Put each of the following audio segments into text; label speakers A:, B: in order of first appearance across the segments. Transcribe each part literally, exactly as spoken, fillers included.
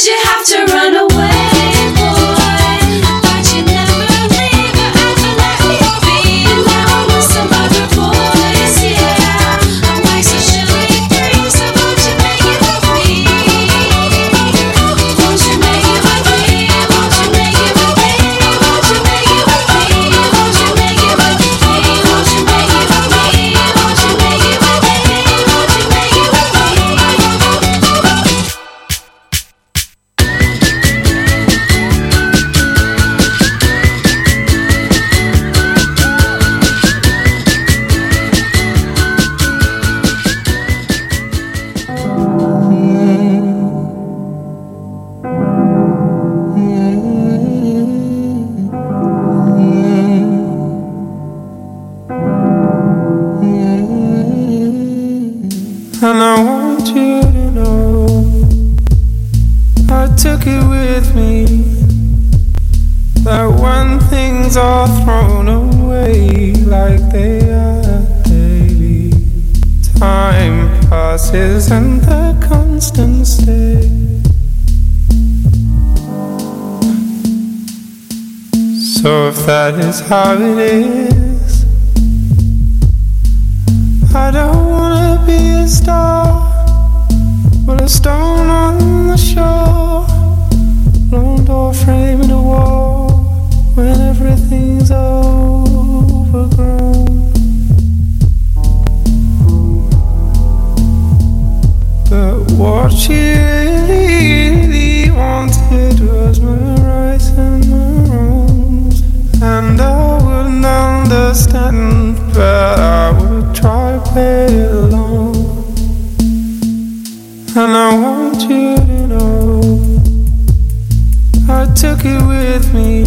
A: you have to run away, boy? But you never leave or ever let me be. And now I'm with some other boys, yeah. I'm like so surely free, so won't you make it with me? Won't you make it with me? Won't you make it with me? Won't you make it with me? Won't you make it with me? Won't you make it with me? Won't you make it with me? Won't you make it with me?
B: And I want you to know I took it with me that when things are thrown away like they are daily, time passes and the constant stay. So if that is how it is, I don't wanna be a star, but a stone on the shore, lone door framing a wall when everything's overgrown. But what she really, really wanted was my rights and my wrongs, and I wouldn't understand, but I would try to play along. And I want you to know I took it with me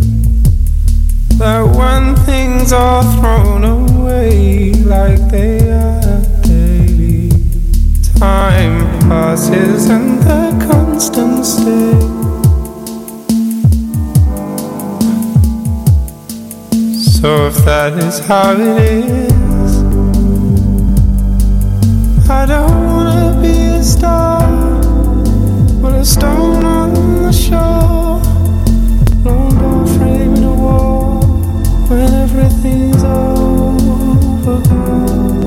B: that when things are thrown away like they are daily, time passes and the constant stay. So if that is how it is, I don't wanna be a star, but a stone on the shore, lone door framing a wall when everything's overgrown.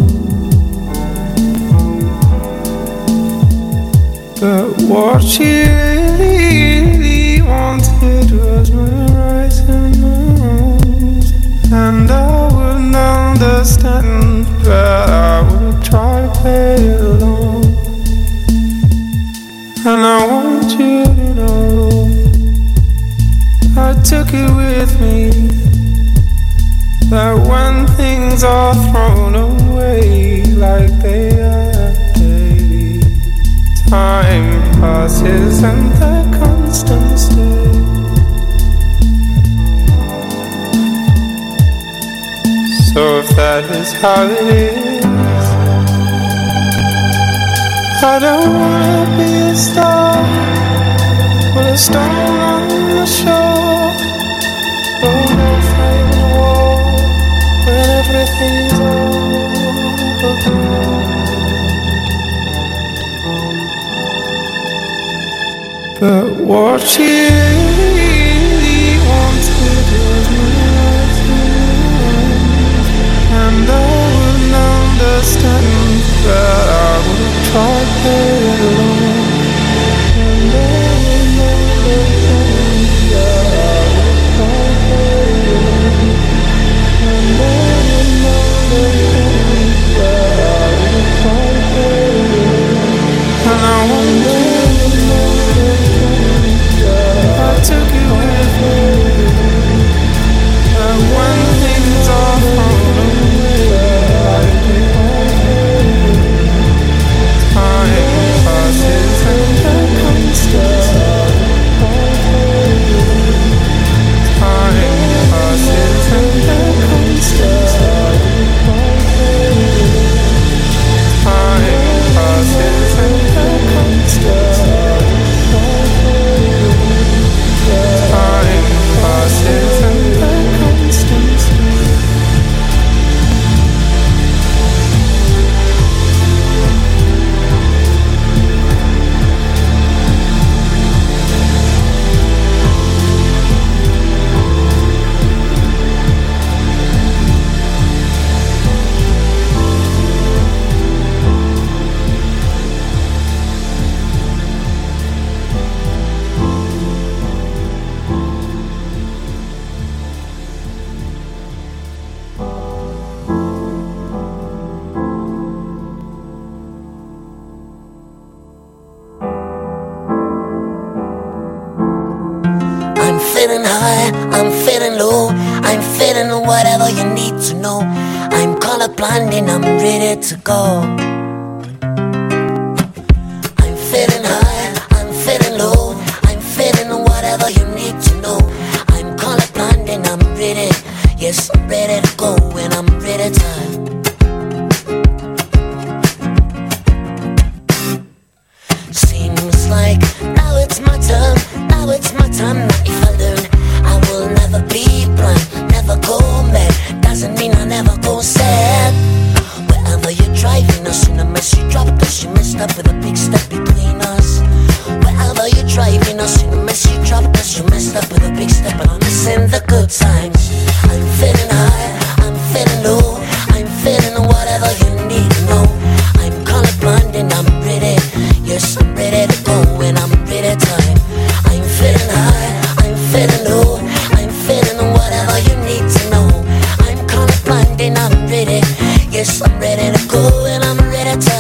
B: But what she really, really wanted was my rights and my wrongs, and I wouldn't understand, but I would try to play along. And I want you to know I took it with me that when things are thrown away like they are daily, time passes and the constant stay. So if that is how it is, I don't wanna be a star, but a stone on the shore, lone door framing a wall when everything's overgrown. But what she really wanted was my rights and I wouldn't understand, but I would try to play along. And I wouldn't understand, but I would try to play along. And I wouldn't understand, but I would try to play along. And I wonder, I took it with me, and when things are thrown away, I time
C: feeling high, I'm feeling low, I'm feeling whatever you need to know. I'm colorblind and I'm ready to go. I'm feeling high, I'm feeling low, I'm feeling whatever you need to know. I'm colorblind and I'm ready, yes, I'm ready to go and I'm ready to. Seems like now it's my turn, now it's my time. Now if I learn, I will never be blind, never go mad. Doesn't mean I never go sad. Wherever you're driving, I seen a mess you dropped, cause you messed up with a big step between us. Wherever you're driving, I seen a mess you dropped, cause you messed up with a big step, but I'm missing the good times. I'm feeling high, I'm feeling low, I'm feeling whatever you need to know. I'm colorblind and I'm ready, yes, I'm ready to go and I'm ready to. I'm feeling high, I'm feeling low, I'm feeling whatever you need to know. I'm colorblind and I'm ready, yes, I'm ready to go and I'm ready to.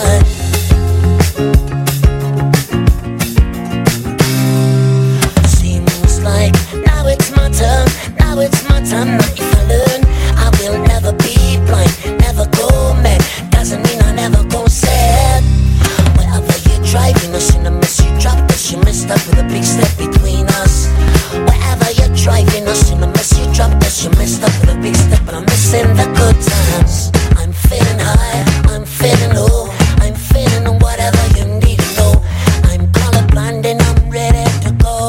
C: Seems like now it's my turn, now it's my time. Now if I learn, I will never be blind, never go mad. Doesn't mean I never go sad. Wherever you're driving, I seen a mess you dropped, cause you messed up with a big step between us. Wherever you're driving, I seen a mess you dropped, cause you messed up with a big step, but I'm missing the good times. I'm feeling high, I'm feeling low, I'm feeling whatever you need to know. I'm colorblind and I'm ready to go.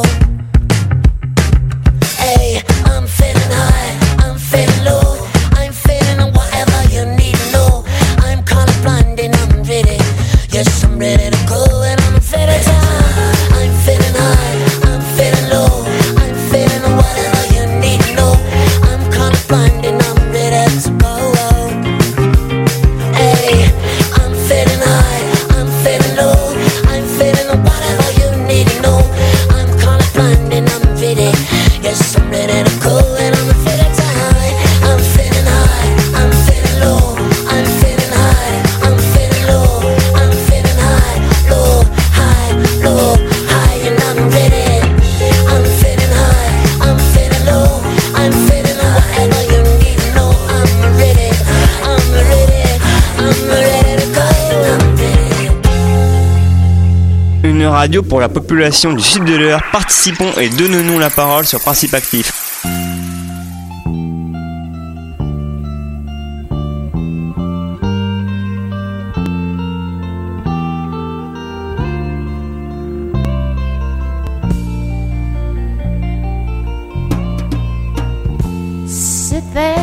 C: Hey, I'm feeling high, I'm feeling low, I'm feeling whatever you need to know. I'm colorblind and I'm ready, yes, I'm ready to go and I'm ready to. I'm feeling high, I'm feeling low, I'm feeling whatever you need to know. I'm colorblind and I'm ready to go. Hey, I'm feeling high, I'm feeling low, I'm feeling whatever you need to know. I'm colorblind and I'm ready, yes, I'm ready to go and I'm ready to. I'm feeling high, I'm feeling low, I'm feeling high, I'm feeling low, I'm feeling high, low, high, low, high, and I'm ready. I'm feeling high, I'm feeling low, I'm feeling whatever you need to know. I'm ready, I'm ready, I'm ready to go, I'm ready.
D: Une radio pour la population du sud de l'Eure. Participons et donnons-nous la parole sur Principe Actif.
A: Sit there,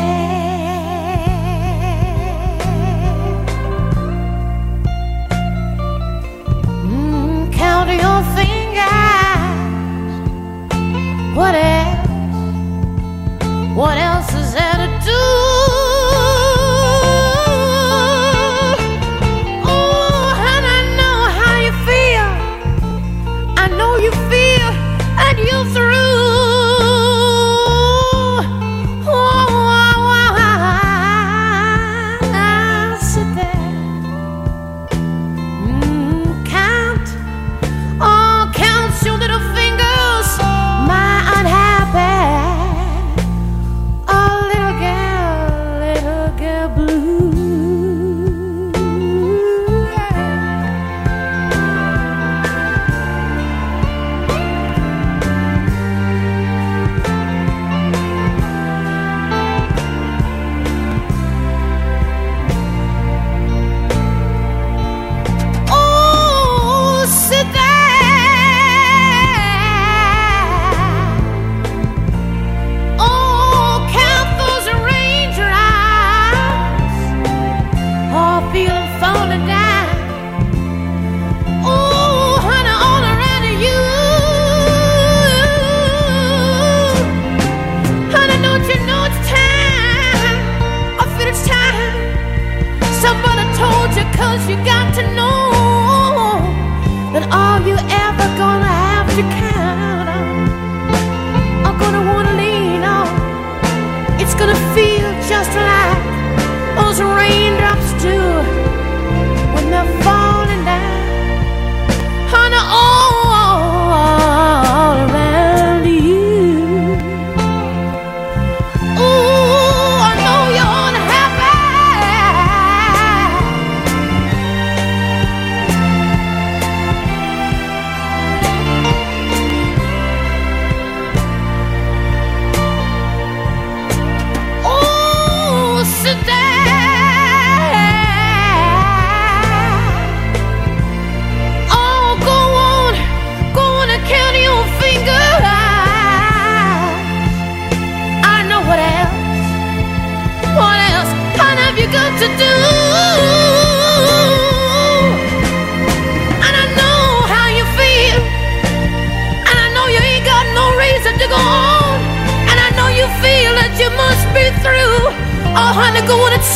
A: mm, count your fingers. What else? What else is there to do? Oh, and I know how you feel. I know you feel, and you're through. You got to know that all you ever gonna have to count on, are gonna wanna lean on. It's gonna feel just like those raindrops do when they're falling down on all, all around you.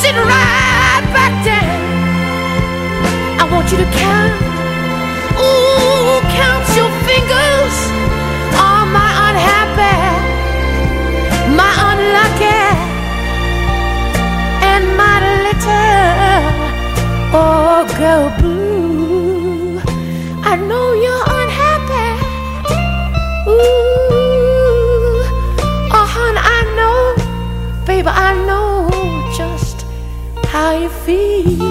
E: sit right back down. I want you to count, ooh, count your fingers on my unhappy, my unlucky, and my little oh girl blue. I know you're unhappy, ooh, oh hon, I know, baby, I know just how you feel.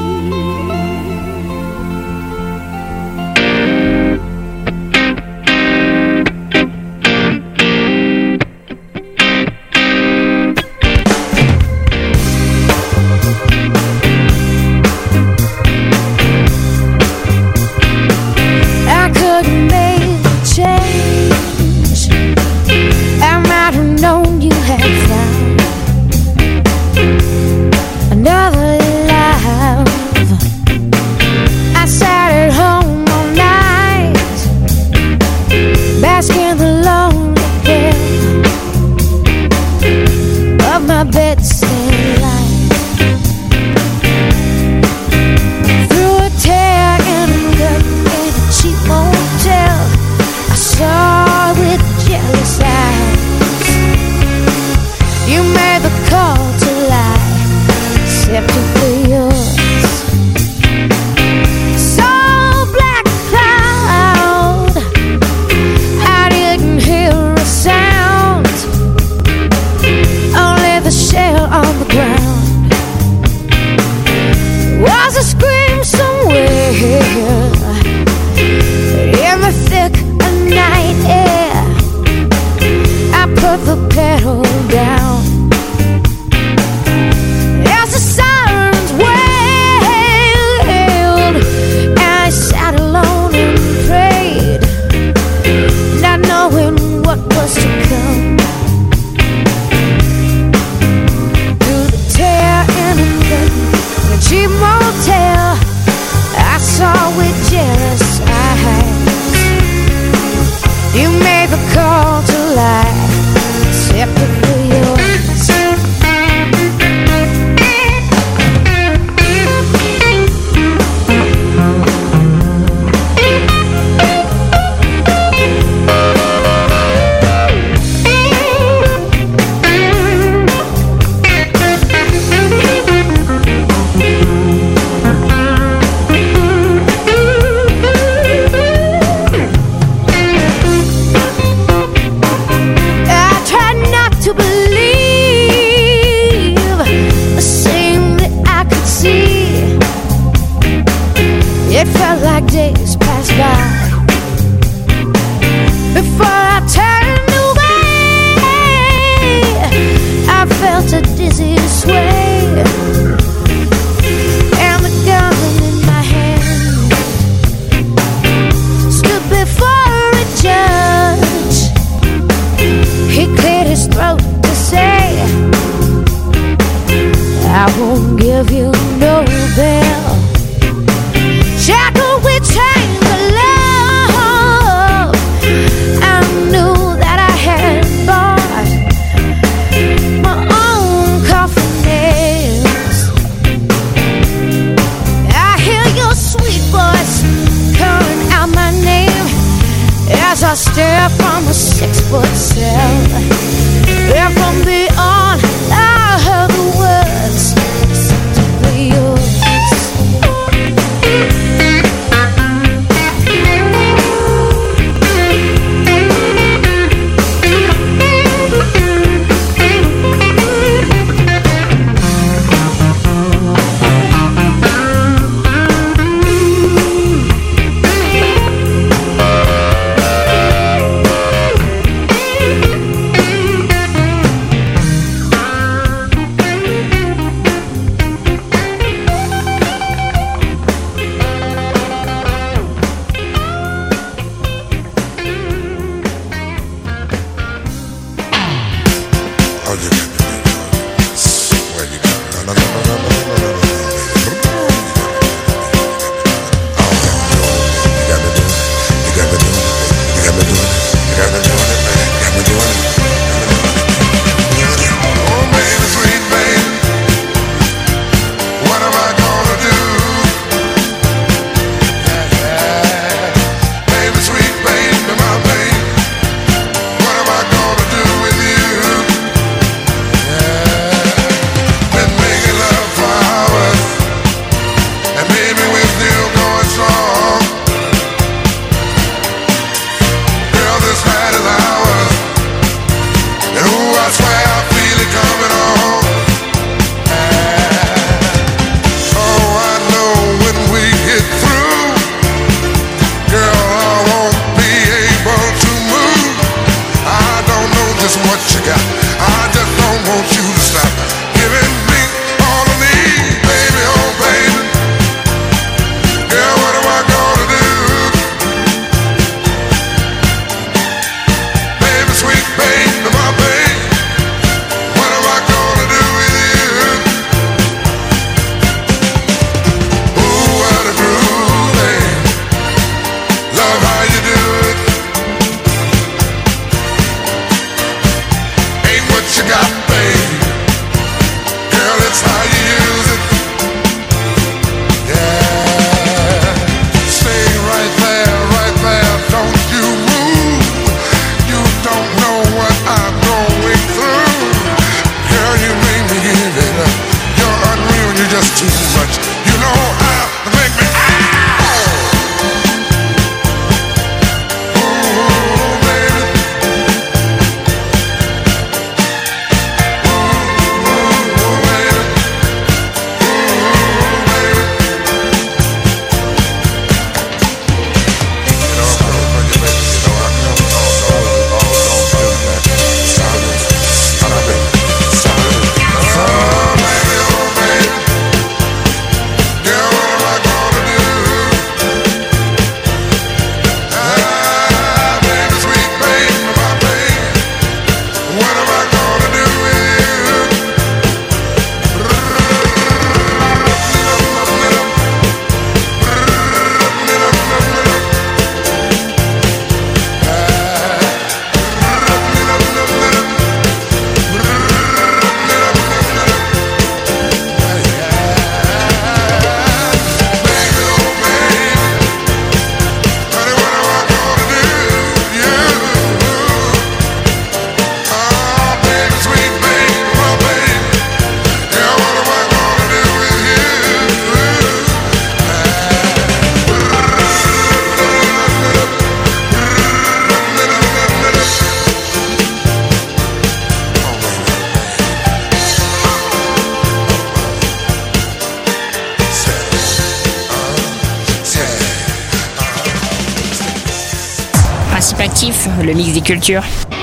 F: Principactif, le mix des cultures.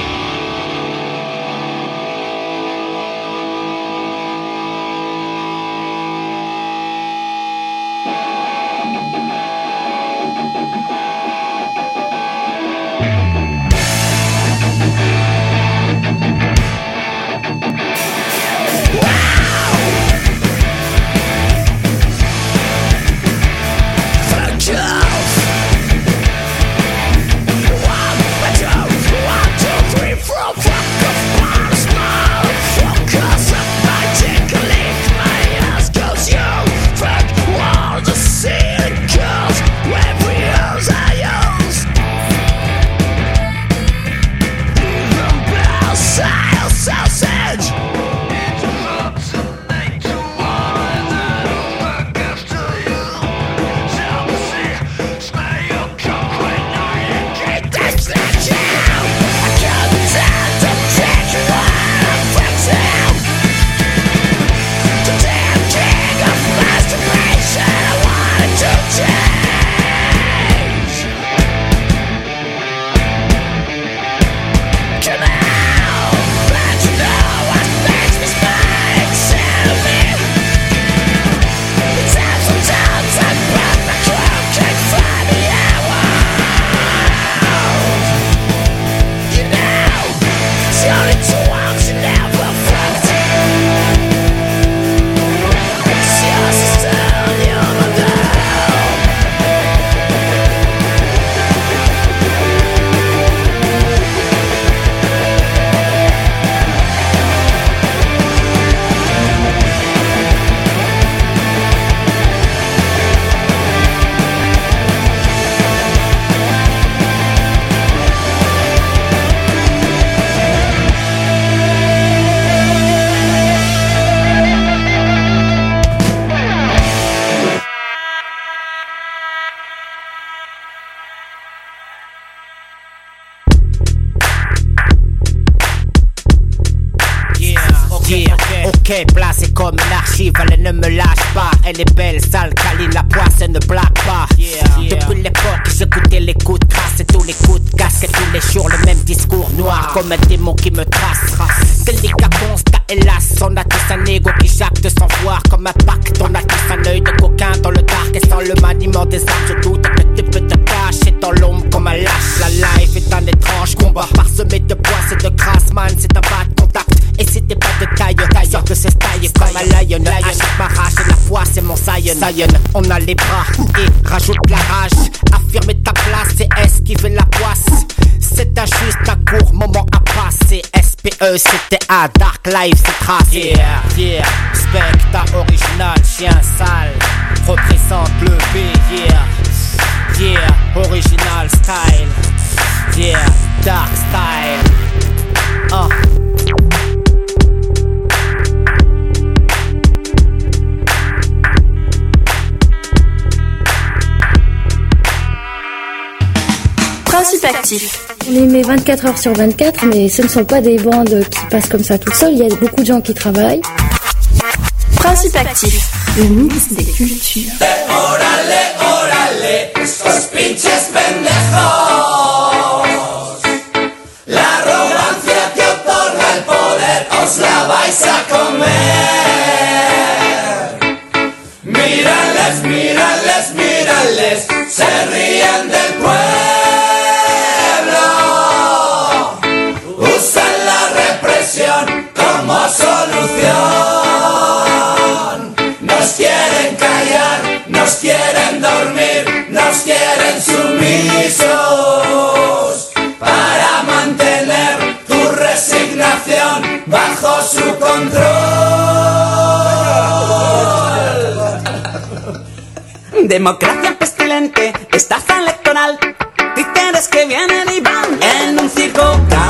G: Ok, placée comme une archive, elle ne me lâche pas. Elle est belle, sale, câline, la poisse, elle ne blague pas. Yeah, yeah. Depuis l'époque, j'écoutais les coups de crasse et tous les coups de casque. Et tous les jours, le même discours noir, comme un démon qui me trace. Délicat constat, hélas, on a tous un ego qui jacte sans voir. Comme un pacte, on a tous un œil de coquin dans le dark. Et sans le maniement des armes, je doute que tu peux te cacher dans l'ombre comme un lâche. La life est un étrange combat, parsemé de poisse et de crasse, man, c'est un pas de contact. Et si t'es pas de taille, taille, sors que c'est taillé comme un lion. Achète ma rage et la foi, c'est mon Zion. On a les bras et rajoute la rage. Affirmer ta place et esquiver la poisse. C'est un juste un court moment à passer. S P E, c'était à Dark Life, c'est tracé. Yeah, yeah, spectacle original, chien sale. Représente le B, yeah. Yeah, original style. Yeah, dark style. Uh.
H: Principe actif.
I: On les met vingt-quatre heures sur vingt-quatre, mais ce ne sont pas des bandes qui passent comme ça tout seul. Il y a beaucoup de gens qui travaillent.
H: Principe actif. Le mix des cultures.
J: Órale, órale, estos pinches pendejos. La arrogancia que otorga el poder os la vais a comer. Mírales, mírales, mírales, se ríen del pueblo. Como solución, nos quieren callar, nos quieren dormir, nos quieren sumisos para mantener tu resignación bajo su control.
K: Democracia pestilente, estafa electoral, títeres que vienen y van en un circo.